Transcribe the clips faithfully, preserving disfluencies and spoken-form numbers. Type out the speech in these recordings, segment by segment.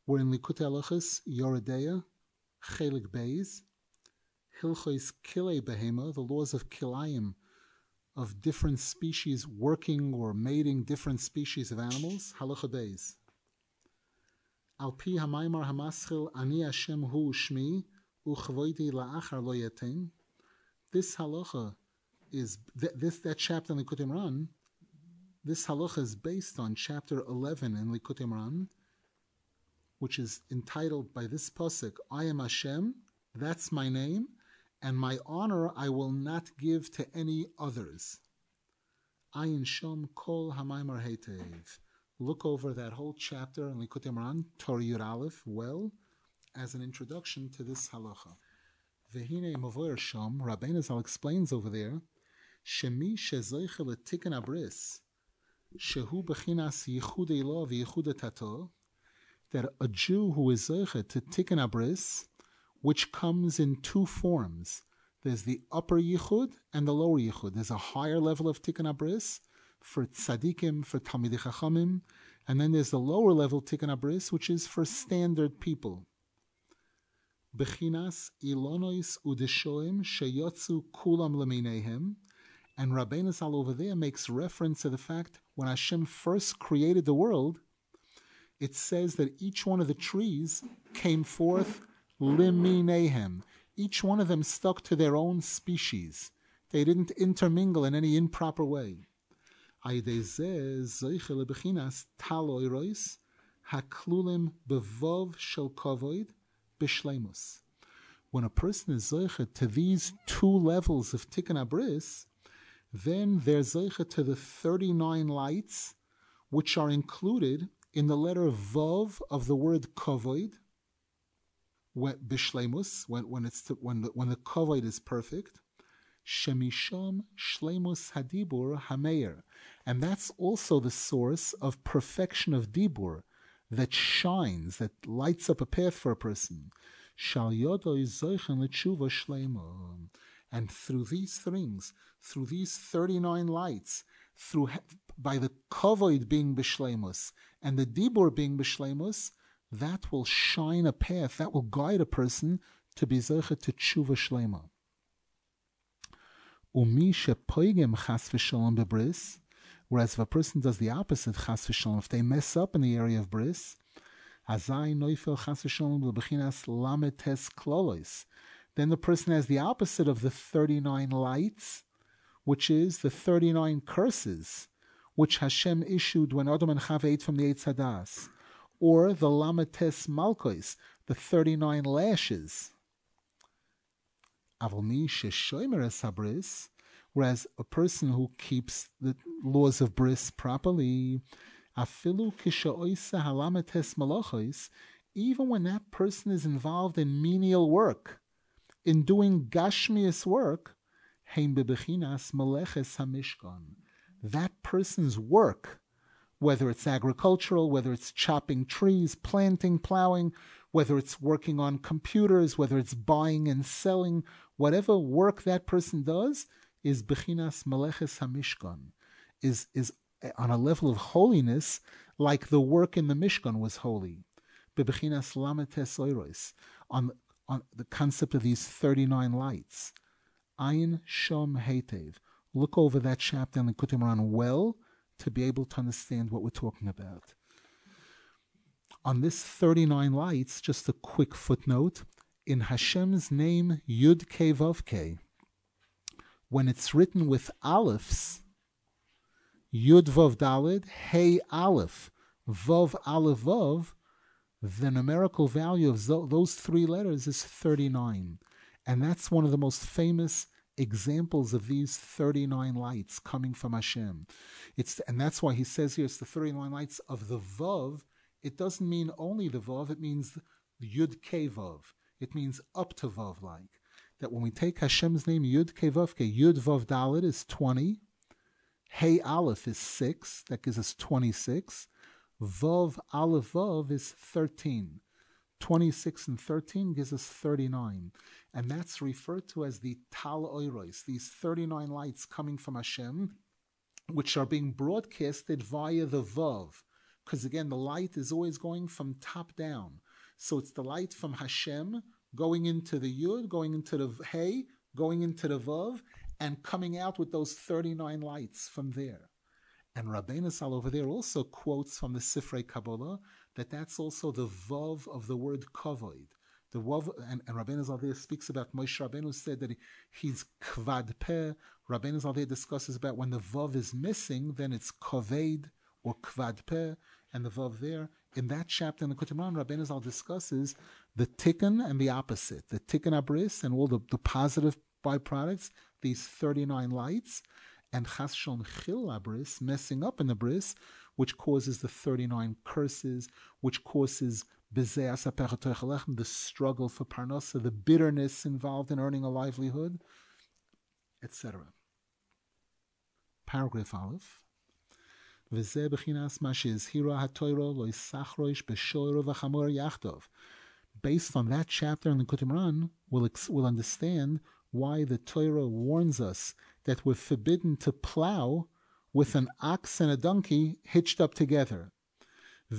We're in Likutei Halachos, Yoredeya, Chelik Beis, Hilchos Kilei Behema, the laws of Kilayim, of different species working or mating different species of animals, Halacha Beis. Al pi hamaymar hamaschil ani Hashem hu shmi uchvoidi la'achar lo yatim. This halacha is th- this that chapter in Likutei Moharan. This halacha is based on chapter eleven in Likutei Moharan, which is entitled by this pasuk, I am Hashem, that's my name, and my honor I will not give to any others. Ayin Shom Kol Hamaymar Heitev. Look over that whole chapter in Likutei Moharan, Torah Yud Aleph, well, as an introduction to this halacha. Vehine Mavoyer Shom, Rabbeinu Zal explains over there, Shemi Shezoiche L'Tikkun Abris, Shehu Bechinas Yichud Elo v'Yichud Tato, that a Jew who is Zoiche to Tikkun Abris, which comes in two forms. There's the upper Yichud and the lower Yichud. There's a higher level of Tikkun Abris for Tzadikim, for Talmidei Chachamim, and then there's the lower level Tikkun Abris, which is for standard people. Bechinas Ilonois Udeshoim Sheyotzu Kulam Lemineihem, and Rabbeinu Zal over there makes reference to the fact when Hashem first created the world, it says that each one of the trees came forth Lemineihem. Each one of them stuck to their own species. They didn't intermingle in any improper way. When a person is zoiche to these two levels of Tikkun Abris, then they're zoiche to the thirty-nine lights which are included in the letter Vav of the word Kavod, when bishleimus, when when it's to, when the, when the Kavod is perfect, Shemisham Shleimus Hadibur Hameir, and that's also the source of perfection of Dibur, that shines, that lights up a path for a person. Shal Yodoi Zoichen L'Tshuva Shleima, and through these things, through these thirty-nine lights, through by the Kavod being bishleimus and the Dibur being bishleimus, that will shine a path, that will guide a person to be zoche to tshuva shleima. Umi shepoigem chas v'shalom bebris, whereas if a person does the opposite, chas v'shalom, if they mess up in the area of bris, azai noifel chas v'shalom l'bechinas lametes klolos, then the person has the opposite of the thirty-nine lights, which is the thirty-nine curses, which Hashem issued when Adam and Chava ate from the Eitz Hadas, or the Lametes Malkois, the thirty-nine lashes. Avalmi sheshoimer es habris, whereas a person who keeps the laws of bris properly, afilu kishaoisa halametes malachos, even when that person is involved in menial work, in doing gashmius work, heim bebechinas maleches hamishkan, that person's work, whether it's agricultural, whether it's chopping trees, planting, plowing, whether it's working on computers, whether it's buying and selling, whatever work that person does is bechinas maleches hamishkan, is is on a level of holiness like the work in the Mishkan was holy. Bebechinas lametes oiros, on on the concept of these thirty-nine lights. Ayin Shom Heitev. Look over that chapter in the Likutei Moharan well to be able to understand what we're talking about. On this thirty-nine lights, just a quick footnote, in Hashem's name Yud Kei Vav Kei, when it's written with alephs, Yud Vav Daled, Hey Aleph, Vav Aleph Vav, the numerical value of those three letters is thirty-nine. And that's one of the most famous examples of these thirty-nine lights coming from Hashem. It's and that's why he says here it's the thirty-nine lights of the Vav. It doesn't mean only the Vav, it means the Yud Kei Vav. It means up to Vav like. That when we take Hashem's name Yud Kei Vav Kei, Yud Vav Dalet is twenty, Hey Aleph is six, that gives us twenty-six, Vav Aleph Vav is thirteen. twenty-six and thirteen gives us thirty-nine. And that's referred to as the Tal Oiros, these thirty-nine lights coming from Hashem, which are being broadcasted via the Vav, Because again, the light is always going from top down. So it's the light from Hashem going into the Yud, going into the Hey, going into the Vav, and coming out with those thirty-nine lights from there. And Rabbeinu Zal over there also quotes from the Sifrei Kabbalah that that's also the Vav of the word Kavod. The Vav, and, and Rabbeinu Zal there speaks about Moshe Rabbeinu said that he, he's Kvad Peh. Rabbeinu Zal there discusses about when the Vav is missing, then it's Kaved or Kvad Peh, and the Vav there. In that chapter in the Likutei Moharan, Rabbeinu Zal discusses the Tikkun and the opposite, the Tikkun Abris and all the, the positive byproducts, these thirty-nine lights, and Chas Shalom Chil Abris, messing up in the bris, which causes the thirty-nine curses, which causes the struggle for parnasa, the bitterness involved in earning a livelihood, et cetera. Paragraph Aleph. Based on that chapter in the Likutei Moharan, we'll, we'll understand why the Torah warns us that we're forbidden to plow with an ox and a donkey hitched up together. And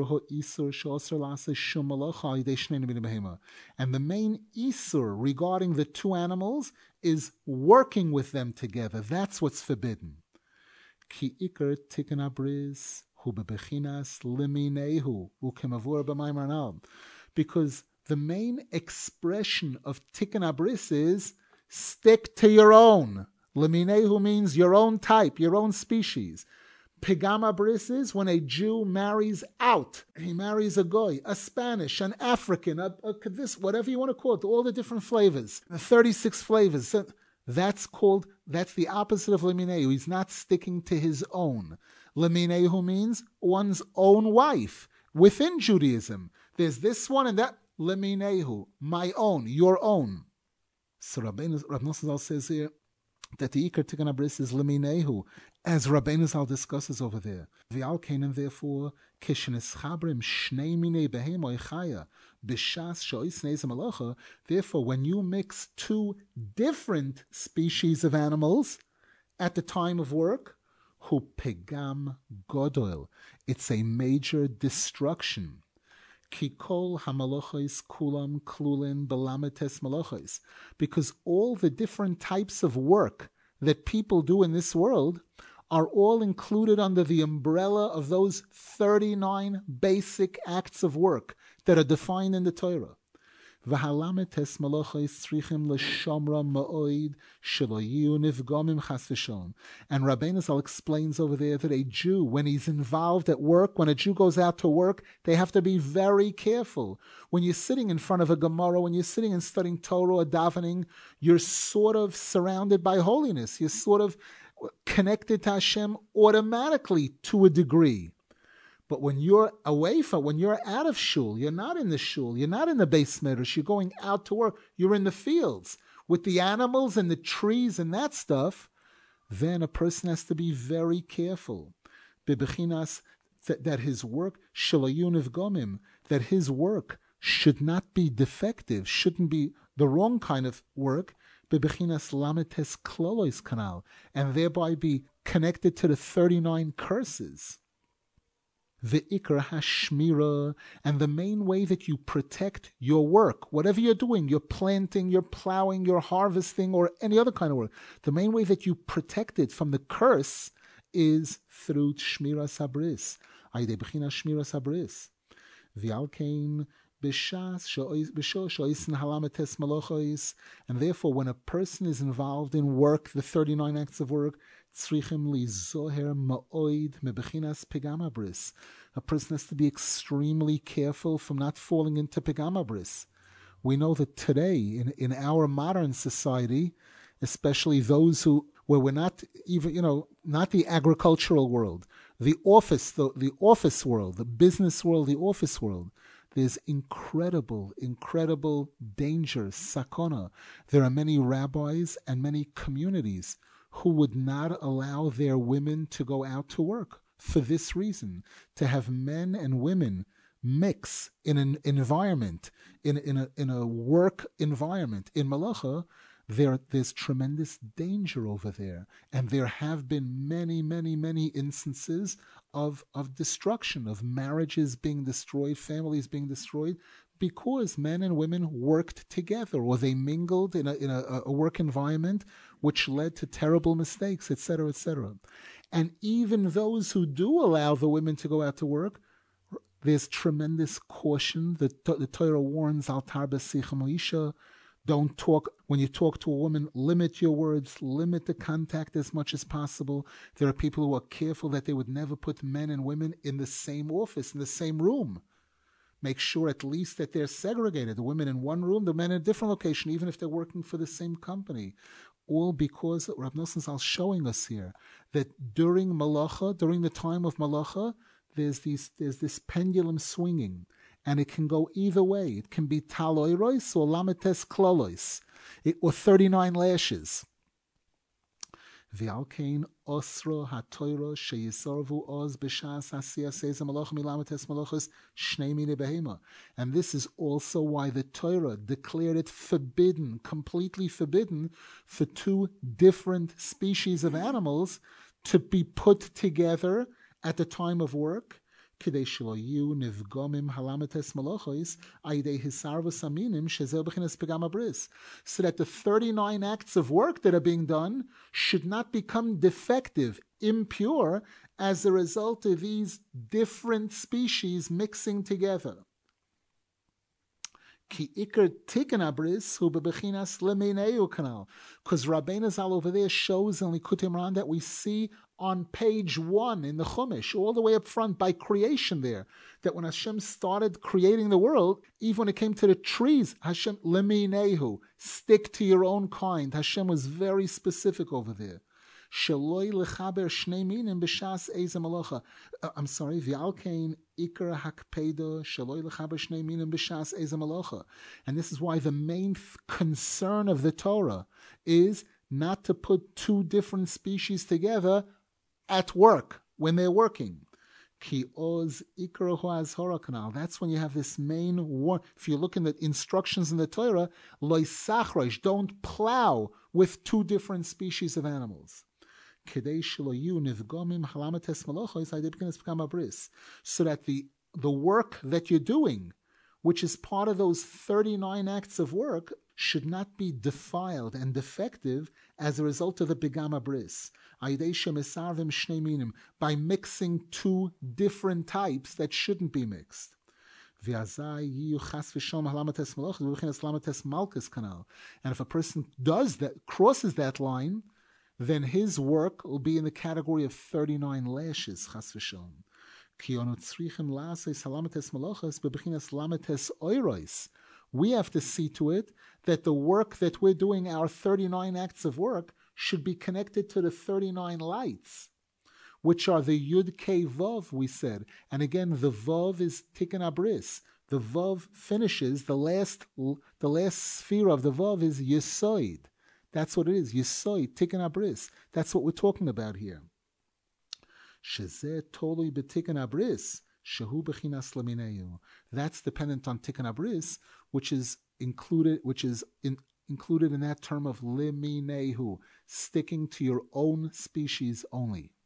the main isur regarding the two animals is working with them together. That's what's forbidden. Ki ikar tikkun abris hu bebechinas liminehu ukemavur b'maimar anal. Because the main expression of tikkun abris is stick to your own. Liminehu means your own type, your own species. Pigam abris is when a Jew marries out. He marries a goy, a Spanish, an African, a, a this, whatever you want to call it, all the different flavors, the thirty-six flavors. So that's called, that's the opposite of Lemineu. He's not sticking to his own. Lemineu means one's own wife. Within Judaism, there's this one and that. Lemineu, my own, your own. So Rabbeinu Zal says here that the Ikar Tikkun Abris is Lemineu, as Rabbeinu Zal discusses over there. V'al keinen therefore, kishenes chabrim shnei minei behema chaya b'shas shois neis malacha. Therefore, when you mix two different species of animals at the time of work, hu pegam godol, it's a major destruction. Kikol hamalochos kulam klulin belametes malochos, because all the different types of work that people do in this world are all included under the umbrella of those thirty-nine basic acts of work that are defined in the Torah. And Rabbeinu Zal explains over there that a Jew, when he's involved at work, when a Jew goes out to work, they have to be very careful. When you're sitting in front of a Gemara, when you're sitting and studying Torah or davening, you're sort of surrounded by holiness. You're sort of connected to Hashem automatically to a degree. But when you're away from, when you're out of shul, you're not in the shul, you're not in the Beis Medrash, you're going out to work, you're in the fields with the animals and the trees and that stuff, then a person has to be very careful. Bebechinas, that his work, shalayuniv gomim, that his work should not be defective, shouldn't be the wrong kind of work, bebechinas lametes klolois kanal, and thereby be connected to the thirty-nine curses. The ikra hashmira, and the main way that you protect your work, whatever you're doing, you're planting, you're plowing, you're harvesting, or any other kind of work, the main way that you protect it from the curse is through shmira sabris. Ayde bechina shmira sabris. V'alkein b'shas sho'isen halamates malochos, and therefore when a person is involved in work, the thirty-nine acts of work, tzrichim li zoher ma'oid mebechinas pegamabris. A person has to be extremely careful from not falling into pegamabris. We know that today, in, in our modern society, especially those who, where we're not even, you know, not the agricultural world, the office, the, the office world, the business world, the office world, there's incredible, incredible danger, sakona. There are many rabbis and many communities who would not allow their women to go out to work for this reason, to have men and women mix in an environment, in, in, a, in a work environment, in malacha, There, there's tremendous danger over there. And there have been many, many, many instances of, of destruction, of marriages being destroyed, families being destroyed, because men and women worked together, or they mingled in a, in a, a work environment which led to terrible mistakes, et cetera, et cetera. And even those who do allow the women to go out to work, there's tremendous caution. The, the Torah warns, Al tarbeh sichem isha. Don't talk, when you talk to a woman, limit your words, limit the contact as much as possible. There are people who are careful that they would never put men and women in the same office, in the same room. Make sure at least that they're segregated. The women in one room, the men in a different location, even if they're working for the same company. All because Rav Nosson Zal is showing us here that during Malacha, during the time of Malacha, there's these there's this pendulum swinging. And it can go either way. It can be taloirois or lametes klolois, or thirty-nine lashes. V'alkein osro hatoiro sheyisorvu oz b'shas asiyas seiz malach milametes malachos shnei mine behema. And this is also why the Torah declared it forbidden, completely forbidden, for two different species of animals to be put together at the time of work. So that the thirty-nine acts of work that are being done should not become defective, impure, as a result of these different species mixing together. Because Rabbeinu Zal over there shows in Likutei Moharan that we see on page one in the Chumash, all the way up front by creation there, that when Hashem started creating the world, even when it came to the trees, Hashem, Lemeinehu, stick to your own kind. Hashem was very specific over there. Sheloi lechaber shnei minim b'shas eizem malacha. I'm sorry, v'alkein ikar hakpedo sheloi lechaber shnei minim b'shas eizem malacha. And this is why the main th- concern of the Torah is not to put two different species together at work when they're working. Ki oz ikar ho'azhora kanal. That's when you have this main war. If you look in the instructions in the Torah, loy sachrosh, don't plow with two different species of animals. So that the, the work that you're doing, which is part of those thirty-nine acts of work, should not be defiled and defective as a result of the Bigama Bris. By mixing two different types that shouldn't be mixed. And if a person does that, crosses that line, then his work will be in the category of thirty-nine lashes, chas v'shalom. We have to see to it that the work that we're doing, our thirty-nine acts of work, should be connected to the thirty-nine lights, which are the Yud Kei Vav, we said. And again, the Vav is Tikkun Abris. The Vav finishes, the last, the last sphere of the Vav is Yesoid. That's what it is. Yesoid, Tikkun Abris. That's what we're talking about here. Shezeh tolui b'Tikkun Abris, shehu b'chinas lemineyu. That's dependent on Tikkun Abris, which is included, which is in, included in that term of leminehu, sticking to your own species only.